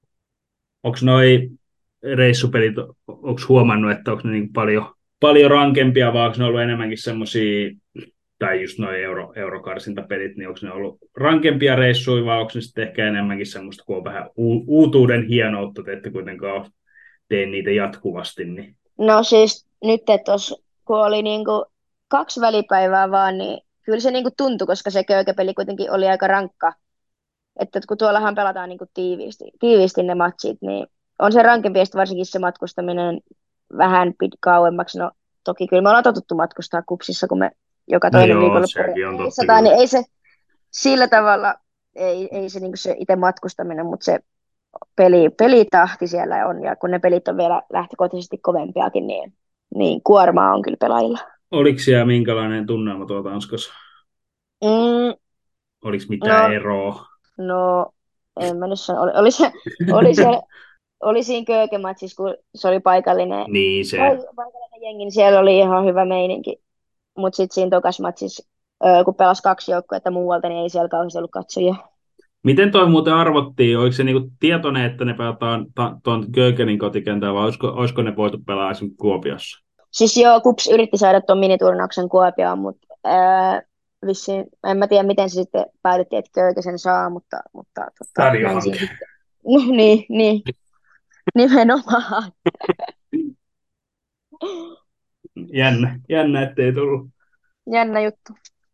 Onko noi reissupelit, onko huomannut, että onko ne niin paljon, paljon rankempia, vai onko ne ollut enemmänkin semmoisia, tai just noi euro, eurokarsintapelit, niin onko ne ollut rankempia reissuja, vai onko ne sitten ehkä enemmänkin semmoista, kun on vähän u- uutuuden hienoutta, te ette kuitenkaan tee niitä jatkuvasti. Niin. No siis nyt, että tos, kun oli niinku kaksi välipäivää vaan, niin kyllä se niinku tuntui, koska se köykäpeli kuitenkin oli aika rankka. Että kun tuollahan pelataan niinku tiiviisti, tiiviisti ne matsit, niin on se rankempi, ja sitten varsinkin se matkustaminen vähän pit kauemmaksi. No toki kyllä me ollaan totuttu matkustaa kupsissa, kun me joka No toinen joo, viikonloppu sekin on totta reissataan, kyllä. niin ei se sillä tavalla, ei, ei se, niinku se itse matkustaminen, mutta se peli, pelitahti siellä on, ja kun ne pelit on vielä lähtökohtaisesti kovempiakin, niin, niin kuormaa on kyllä pelaajilla. Oliko siellä minkälainen tunnelma tuo Tanskassa? Mm, Oliko mitään no, eroa? no, en mä nyt sano. Oli, oli, se, oli, siellä, oli siinä Köökematsis, kun se oli paikallinen, Niin se. paik- paikallinen jengi, niin siellä oli ihan hyvä meininki. Mutta sitten siinä tokasmatsissa, öö, kun pelasi kaksi joukkuetta muualta, niin ei siellä kauheasti ollut katsojia. Miten toi muuten arvottiin? Oliko se niinku tietoinen, että ne pelataan ta- tuon Köökenin kotikentällä, vai olisiko, olisiko ne voitu pelaa esimerkiksi Kuopiossa? Siis joo, KuPS yritti saada tuon miniturnauksen Kuopioon, mutta ää, vissiin, en mä tiedä miten se sitten päätettiin, että Köykä sen saa, mutta, mutta tota, näin siinä Stadionhanke. sitten. No, niin, niin, nimenomaan. Jännä, jännä, ettei tullut. Jännä juttu.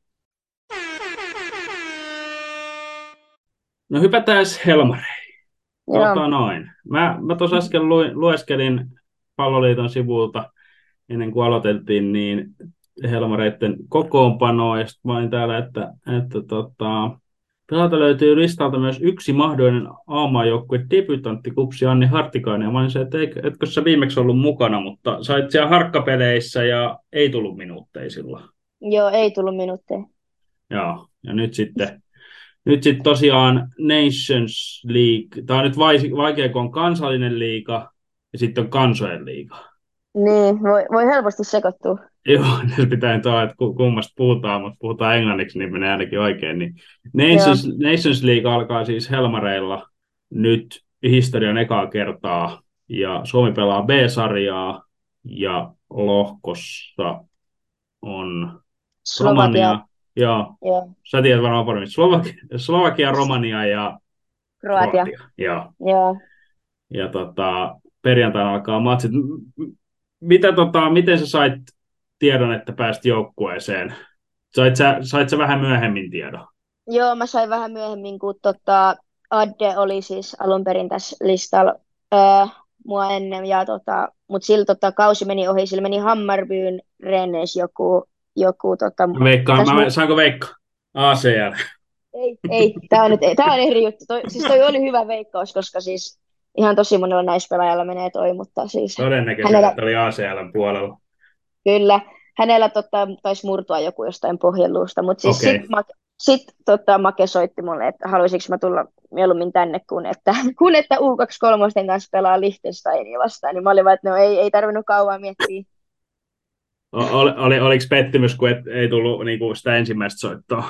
No hypätään Helmareihin. Joo, Tota noin. Mä, mä tuossa äsken lu, lueskelin Palloliiton sivulta ennen kuin aloiteltiin, niin Helmareiden kokoonpanoa, ja sitten mä olin täällä, että, että tota, pelalta löytyy listalta myös yksi mahdollinen A-maajoukkueen debutantti KuPS Anni Hartikainen, ja mä olin se, että eikö, etkö sä viimeksi ollut mukana, mutta sait siellä harkkapeleissä ja ei tullut minuutteja silloin. joo, ei tullut minuutteja. Joo, ja nyt sitten Nyt sitten tosiaan Nations League, tämä on nyt vaikea, kun on kansallinen liiga ja sitten on kansojen liiga. Niin, voi, voi helposti sekoittua. Joo, nyt pitää nyt olla, että kummasta puhutaan, mutta puhutaan englanniksi, niin menee ainakin oikein. Niin Joo, Nations, Nations League alkaa siis Helmareilla nyt historian ekaa kertaa, ja Suomi pelaa B-sarjaa, ja lohkossa on Slovakia, Romania, joo, joo, sä tiedät varmaan paremmin, Slovakia, Slovakia, Romania ja Kroatia, Kroatia, joo. joo. Ja tota, perjantaina alkaa matsit. M- m- Mitä, tota, miten sä sait tiedon, että pääsit joukkueeseen? Sait sä, sait sä vähän myöhemmin tiedon? Joo, mä sain vähän myöhemmin, kun tota, Adde oli siis alun perin tässä listalla öö, mua ennen, ja tota, mutta sillä tota, kausi meni ohi, sillä meni Hammarbyn Rennes joku, joku tota, Veikkaan, tässä mä, mu- saanko veikkaa? A C L. ei, ei, tää on, nyt, tää on eri juttu, toi, siis toi oli hyvä veikkaus, koska siis ihan tosi monella naispelaajalla menee toi, mutta siis Todennäköisyydellä, hänellä, että oli A C L:n puolella. kyllä, hänellä tota, taisi murtua joku jostain pohjeluusta, mutta siis Okei. sit, ma, sit tota, Make soitti mulle, että haluaisinko mä tulla mieluummin tänne, kun että, kun että U kaksikymmentäkolme kanssa pelaa Liechtensteinia vastaan, niin mä olin vaan, että no ei, ei tarvinnut kauan miettiä. O- Oli, oli, oliko pettymys, kun et, ei tullut niin kuin sitä ensimmäistä soittoa?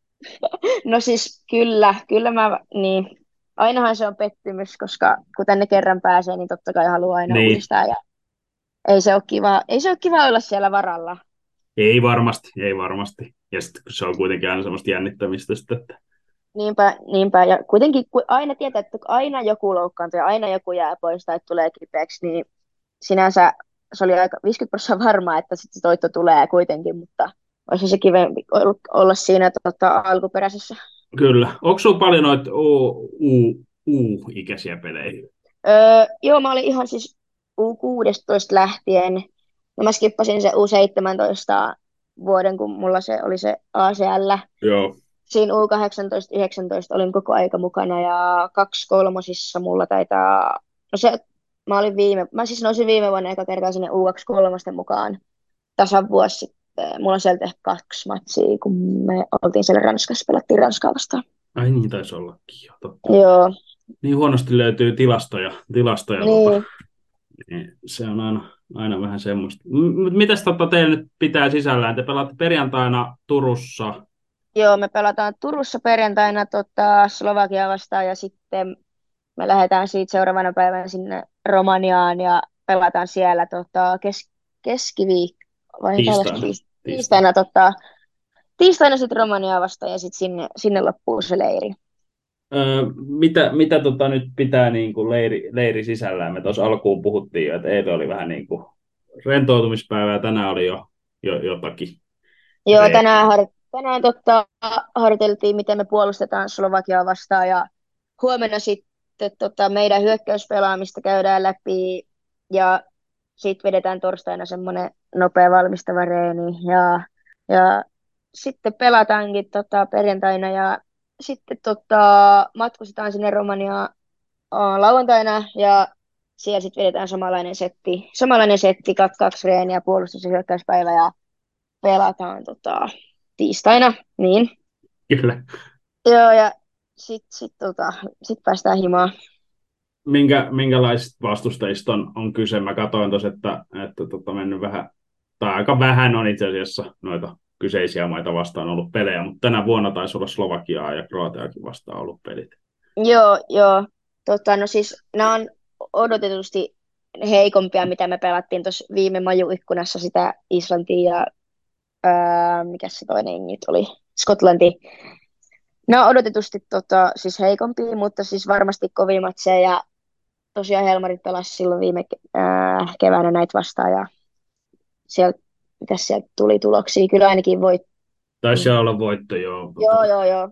No siis kyllä, kyllä mä, niin, ainahan se on pettymys, koska kun tänne kerran pääsee, niin totta kai haluaa aina Niin, uudestaan, ja ei se ole kiva, ei se ole kiva olla siellä varalla. ei varmasti, ei varmasti. Ja sitten se on kuitenkin aina semmoista jännittämistä, sitten, että Niinpä, niinpä, ja kuitenkin kun aina tietää, että kun aina joku loukkaantuu ja aina joku jää pois tai tulee kipeäksi, niin sinänsä se oli aika viisikymmentä prosenttia varmaa, että sitten se toitto tulee kuitenkin, mutta olisi se kivempi ollut olla siinä tota, alkuperäisessä. kyllä. Onko sinulla paljon noita U, U, U-ikäisiä pelejä? Öö, joo, mä olin ihan siis U kuusitoista lähtien, no mä skippasin se U seitsemäntoista vuoden, kun mulla se oli se A C L. Joo. Siinä U kahdeksantoista yhdeksäntoista olin koko aika mukana ja kaksi kolmosissa mulla taitaa, no se, mä olin viime, mä siis nousin viime vuonna eka kertaa sinne U kaksikymmentäkolme mukaan tasan vuosi sitten. Mulla on sieltä ehkä kaksi matsia, kun me oltiin siellä Ranskassa, pelattiin Ranskaa vastaan. Ai niin, taisi ollakin jo, totta. Joo, Niin huonosti löytyy tilastoja, tilastoja tota, niin. niin se on aina, aina vähän semmoista. M- mitäs tota teillä nyt pitää sisällään? Te pelaatte perjantaina Turussa. Joo, me pelataan Turussa perjantaina tota, Slovakia vastaan ja sitten me lähdetään siitä seuraavana päivänä sinne Romaniaan ja pelataan siellä tota, kes- keskiviikko, vai mitä Tiistaina. tiistaina, Tiistaina. tiistaina, tota, tiistaina sitten Romaniaa vastaan ja sitten sinne, sinne loppuu se leiri. Öö, mitä mitä tota nyt pitää niin kuin leiri, leiri sisällään? Me tuossa alkuun puhuttiin jo, että eilen oli vähän niin kuin rentoutumispäivä ja tänään oli jo, jo jotakin. Joo, Re- tänään, har, tänään tota, harjoiteltiin, miten me puolustetaan Slovakiaa vastaan ja huomenna sitten tota, meidän hyökkäyspelaamista käydään läpi ja sitten vedetään torstaina semmoinen nopea valmistava reeni ja, ja sitten pelataankin tota, perjantaina ja sitten tota, matkustetaan sinne Romaniaan aa, lauantaina ja siellä sitten vedetään samanlainen setti, samanlainen setti, kaksi, kaksi reeniä, puolustus- ja hyökkäyspäivä ja pelataan tota, tiistaina, niin. Kyllä. Joo, ja sitten sit, tota, sit päästään himaan. Minkä, minkälaisista vastustajista on, on kyse? Mä katsoin tuossa, että, että tota mennyt vähän, tai aika vähän on itse asiassa noita kyseisiä maita vastaan ollut pelejä, mutta tänä vuonna taisi olla Slovakiaa ja Kroatiakin vastaan ollut pelit. Joo, joo. Tota, no siis nämä on odotetusti heikompia, mitä me pelattiin tuossa viime majuikkunassa sitä Islantia ja ää, mikä se toinen nyt oli, Skotlanti. No odotetusti tota, siis heikompia, mutta siis varmasti kovia matseja ja tosiaan Helmarit pelasi silloin viime ää, keväänä näitä vastaan ja sieltä, mitäs sieltä tuli tuloksia, kyllä ainakin voit. Taisi olla voitto, joo. Joo, joo, joo.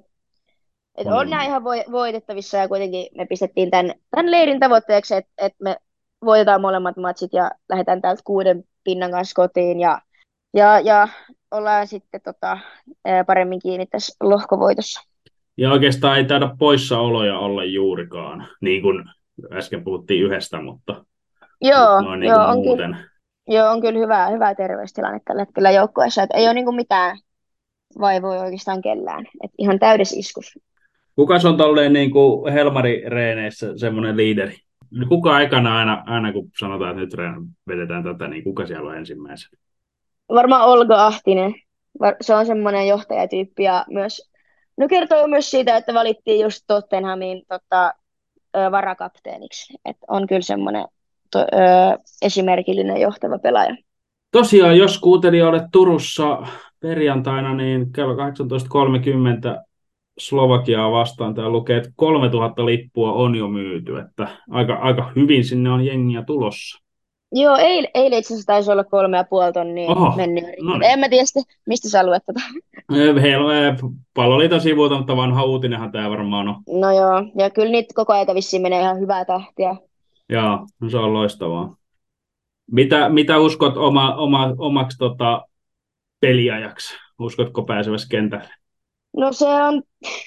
Et on Molemmat. nämä ihan voi- voitettavissa ja kuitenkin me pistettiin tämän, tämän leirin tavoitteeksi, että et me voitetaan molemmat matsit ja lähdetään täältä kuuden pinnan kanssa kotiin ja, ja, ja ollaan sitten tota, ää, paremmin kiinni tässä lohkovoitossa. Ja oikeastaan ei taida poissaoloja olla juurikaan, niin kuin äsken puhuttiin yhdestä, mutta Joo, noin niin joo, kuin on kyllä, muuten. joo, on kyllä hyvä, hyvä terveystilanne tällä hetkellä joukkueessa, että ei ole niinku mitään vaivoja oikeastaan kellään, että ihan täydessä iskussa. Kukas on tolleen niin kuin Helmari-reeneissä semmoinen liideri? Kuka aikana aina, aina kun sanotaan, että nyt reen- vedetään tätä, niin kuka siellä on ensimmäisenä? Varmaan Olga Ahtinen. Var- Se on semmoinen johtajatyyppi ja myös, no kertoo myös siitä, että valittiin just Tottenhamin tota, ö, varakapteeniksi. Et on kyllä semmoinen to, ö, esimerkillinen johtava pelaaja. Tosiaan, jos kuuntelija olet Turussa perjantaina, niin kello kahdeksantoista kolmekymmentä Slovakiaa vastaan. Täällä lukee, että kolmetuhatta lippua on jo myyty, että aika, aika hyvin sinne on jengiä tulossa. Joo, eilen, eilen itse asiassa taisi olla kolme ja puoli tonnia Oho, mennyt. no En mä tiedä sitten, mistä sä luet tätä. niin. Palloliiton sivuilta, mutta vanha uutinenhan tämä varmaan on. No joo, ja kyllä niitä koko ajan vissiin menee ihan hyvää tahtia. Joo, no se on loistavaa. Mitä, mitä uskot oma, oma, omaksi tota, peliajaksi? Uskotko pääsevässä kentälle? No se on,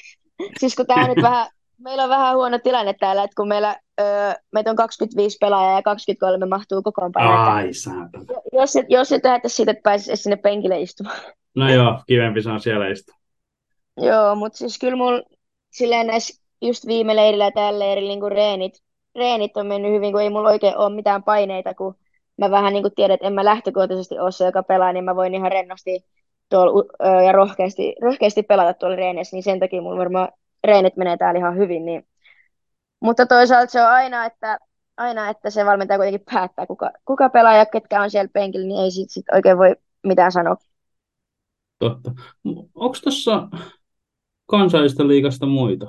siis kun tää nyt vähän, meillä on vähän huono tilanne täällä, että kun meillä, öö, meitä on kaksikymmentäviisi pelaajaa ja kaksikymmentäkolme mahtuu kokoonpanoon. että Ai saatana. Jos, et- jos nyt lähdettäisiin siitä, että pääsisi edes sinne penkille istumaan. No joo, kivempi se on siellä istua. Joo, mutta siis kyllä mulla silleen näissä just viime leirillä ja tällä leirillä niin reenit, reenit on mennyt hyvin, kun ei mulla oikein ole mitään paineita, kun mä vähän niin kuin tiedän, että en mä lähtökohtaisesti ole se, joka pelaa, niin mä voin ihan rennosti tuolla, u- ö, ja rohkeasti, rohkeasti pelata tuolla reeneissä, niin sen takia mulla varmaan reenit menee täällä ihan hyvin. Niin. Mutta toisaalta se on aina, että, aina, että se valmentaja kuitenkin päättää, kuka, kuka pelaa ja ketkä on siellä penkillä, niin ei sit, sit oikein voi mitään sanoa. Totta. Onko tuossa kansallista liigasta muita?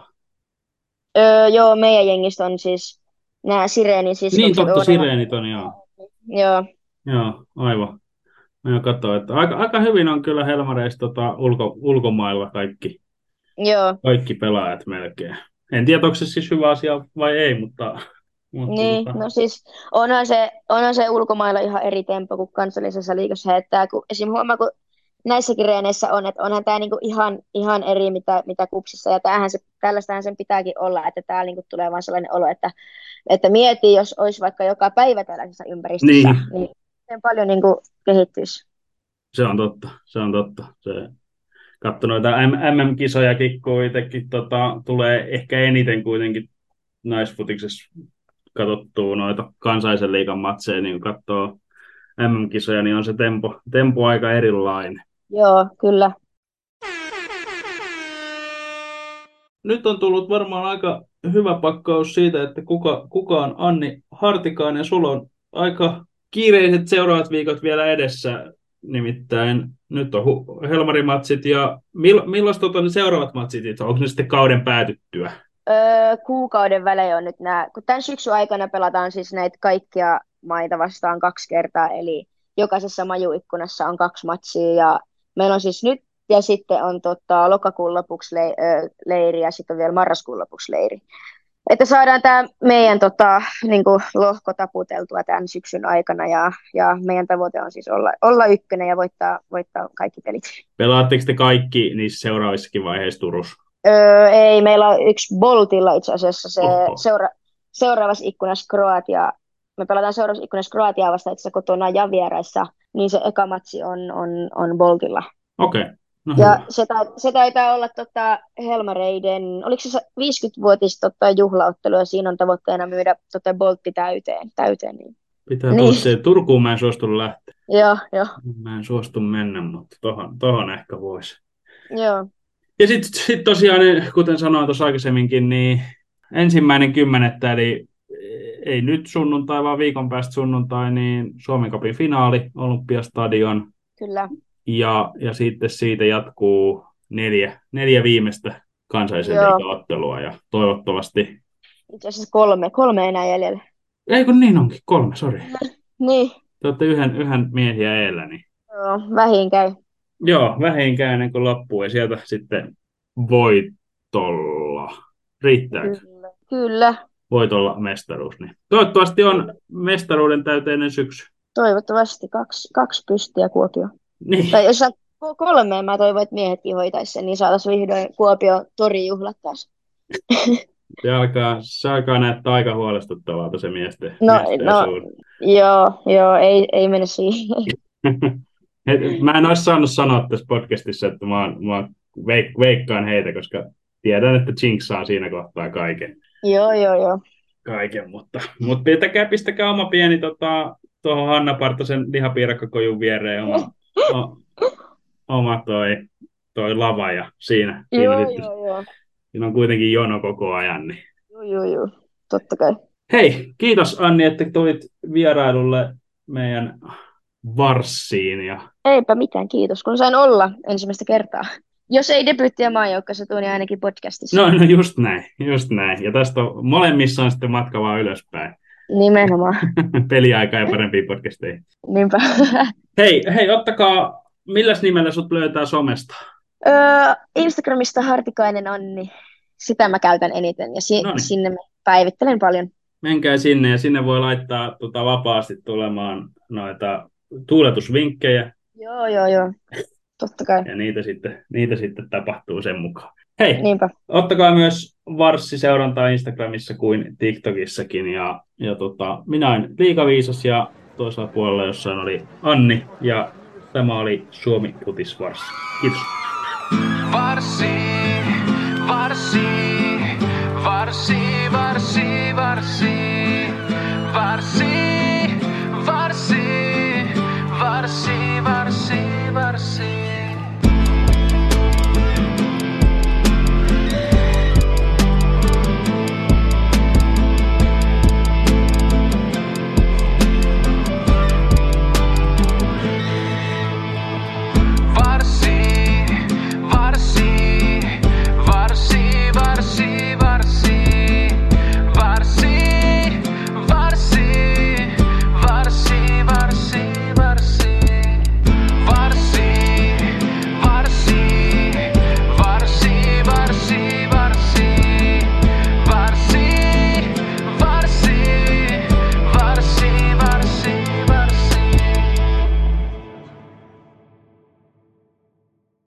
Öö, joo, meidän jengistä on siis nämä Sireenin Niin, siskokset. totta, Oona ja- Sireenit on, joo. Joo, Joo, aivan. Mä katsoin, että aika, aika hyvin on kyllä Helmareissa tota, ulko, ulkomailla kaikki, joo, kaikki pelaajat melkein. En tiedä, onko se siis hyvä asia vai ei, mutta... mutta niin, tota, no siis onhan se, onhan se ulkomailla ihan eri tempo kuin kansallisessa liigassa heittää, kun esim. Huomaa, kun näissäkin reeneissä on, että onhan tämä niinku ihan, ihan eri mitä, mitä kupsissa, ja tämähän se, tällaistähän sen pitääkin olla, että täällä niinku tulee vaan sellainen olo, että, että mieti, jos olisi vaikka joka päivä tällaisessa ympäristössä, Niin. niin miten paljon niinku kehittyisi. se on totta, se on totta. Se, katso noita M M-kisojakin, kun itsekin tota, tulee ehkä eniten kuitenkin naisfutiksessa katsottua noita kansaisen liigan matseja, niin kun katsoo M M-kisoja, niin on se tempo, tempo aika erilainen. Joo, kyllä. Nyt on tullut varmaan aika hyvä pakkaus siitä, että kuka, kuka on Anni Hartikainen. Sulla on aika kiireiset seuraavat viikot vielä edessä, nimittäin nyt on hu- Helmari-matsit ja mill- milloin tota ne seuraavat matsit, onko ne sitten kauden päätyttyä? Öö, kuukauden välein on nyt nämä, kun tämän syksyn aikana pelataan siis näitä kaikkia maita vastaan kaksi kertaa, eli jokaisessa majuikkunassa on kaksi matsia, ja meillä on siis nyt, ja sitten on tota, lokakuun lopuksi le- ö, leiri, ja sitten on vielä marraskuun lopuksi leiri. Että saadaan tämä meidän tota, niinku, lohko taputeltua tämän syksyn aikana, ja, ja meidän tavoite on siis olla, olla ykkönen ja voittaa, voittaa kaikki pelit. Pelaatteko te kaikki niissä seuraavissakin vaiheissa Turussa? Öö, ei, meillä on yksi Boltilla itse asiassa se Oho. seura- seuraavassa ikkunassa Kroatia. Me pelataan seuraavassa ikkunassa Kroatiaa vastaan itse asiassa kotona ja vieraissa, niin se eka matsi on, on, on Boltilla. Okei, okay. No Ja hyvä. se, ta- se taitaa olla tota Helmareiden, oliko se viisikymmenvuotis tota, juhlaottelu, ja siinä on tavoitteena myydä tota Boltti täyteen. täyteen niin. Pitää Niin. tulla se. Turkuun mä en suostu lähteä. Joo, joo, Mä en suostu mennä, mutta tohon, tohon ehkä voisi. joo. Ja sitten sit tosiaan, niin kuten sanoin tuossa aikaisemminkin, niin ensimmäinen kymmenettä, eli ei nyt sunnuntai, vaan viikon päästä sunnuntai, niin Suomen Cupin finaali, Olympiastadion. Kyllä. Ja, ja sitten siitä jatkuu neljä, neljä viimeistä kansallisen liigaottelua ja toivottavasti... Itse asiassa kolme, kolme enää jäljellä. Ei kun niin onkin, kolme, sori. Niin. Te olette yhden, yhden miehiä eellä, niin... Joo, vähin käy. Joo, vähin käy ennen kuin loppuu ja sieltä sitten voitolla. Riittääkö? Kyllä. Kyllä. Voitolla mestaruus. Niin. Toivottavasti on mestaruuden täyteinen syksy. Toivottavasti kaksi, kaksi pystiä Kuopio. Niin. Tai jos kolmeen, mä toivon, että miehetkin hoitaisi sen, niin saataisiin vihdoin Kuopio torijuhlat taas. Se alkaa, se alkaa näyttää aika huolestuttavalta se miesten, No, miesten no suun. joo, joo, ei, ei mene siihen. Mä en olisi saanut sanoa tässä podcastissa, että mä, oon, mä veik, veikkaan heitä, koska tiedän, että Jinx saa siinä kohtaa kaiken. Joo, joo, joo. Kaiken, mutta, mutta pitäkää, pistäkää oma pieni tota, tuohon Hanna Partasen lihapiirakkakojun viereen oma, o, oma toi, toi lava ja siinä. siinä Joo, sitten, joo, joo. siinä on kuitenkin jono koko ajan. Niin. Joo, joo, joo. Totta kai. Hei, kiitos Anni, että tulit vierailulle meidän Varssiin. Ja... Eipä mitään, kiitos, kun sain olla ensimmäistä kertaa. Jos ei debyyttiä maajoukkoissa tule, niin ainakin podcastissa. No, no just näin, just näin. Ja tästä on, molemmissa on sitten matka vaan ylöspäin. Nimenomaan. Peliaikaa ja parempia podcasteja. Niinpä. Hei, hei, ottakaa, milläs nimellä sut löytää somesta? Öö, Instagramista Hartikainen Anni. Sitä mä käytän eniten ja si- sinne mä päivittelen paljon. Menkää sinne ja sinne voi laittaa tota, vapaasti tulemaan noita tuuletusvinkkejä. Joo, joo, joo. Totta kai. Ja niitä sitten, niitä sitten tapahtuu sen mukaan. Hei, Niinpä. ottakaa myös Varssi-seurantaa Instagramissa kuin TikTokissakin. Ja, ja tota, minä olen Liikaviisas ja toisella puolella jossain oli Anni. Ja tämä oli Suomi Futis Varssi. Kiitos. Varssi, Varssi, Varssi, Varssi, Varssi, Varssi.